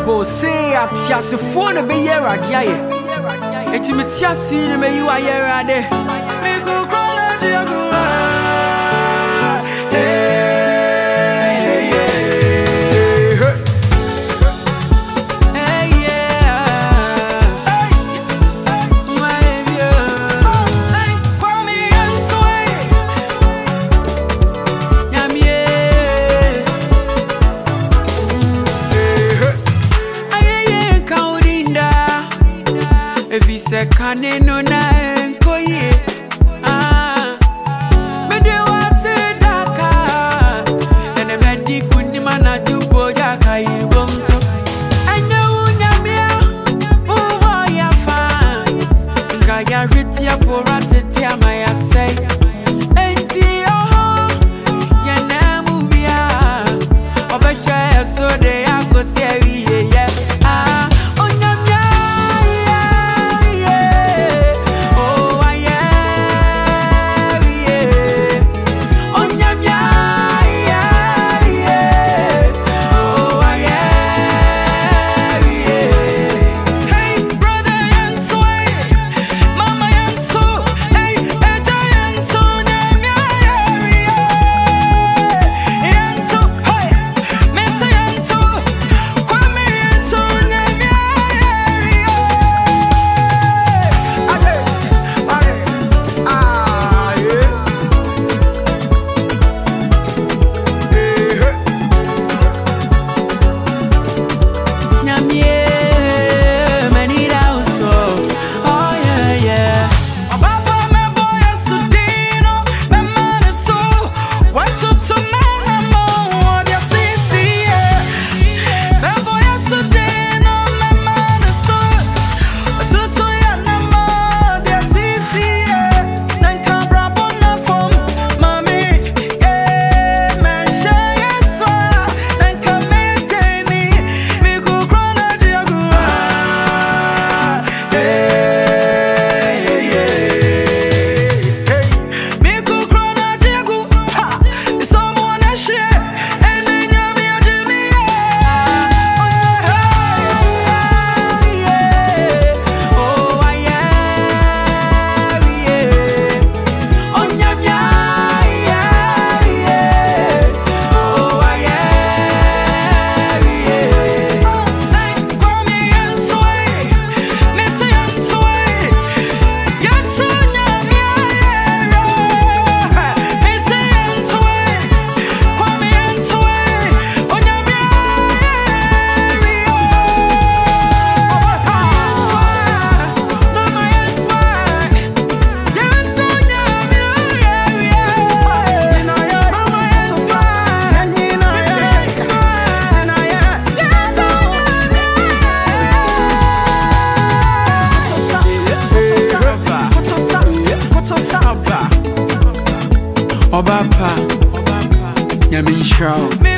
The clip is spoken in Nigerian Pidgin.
Bo say at Tiasi phone a be year at Yaye. Etimetia me you are here at the Migo Chronology. Kane no na enkoye me de wase daka ene medi kunima na dubo jaka iribomso anya unyamia uho ya fa nga ya ritia porate tia maya say enti oho ya namu bia obehwe so de akosi awiye ye Obapa, Yamin Show.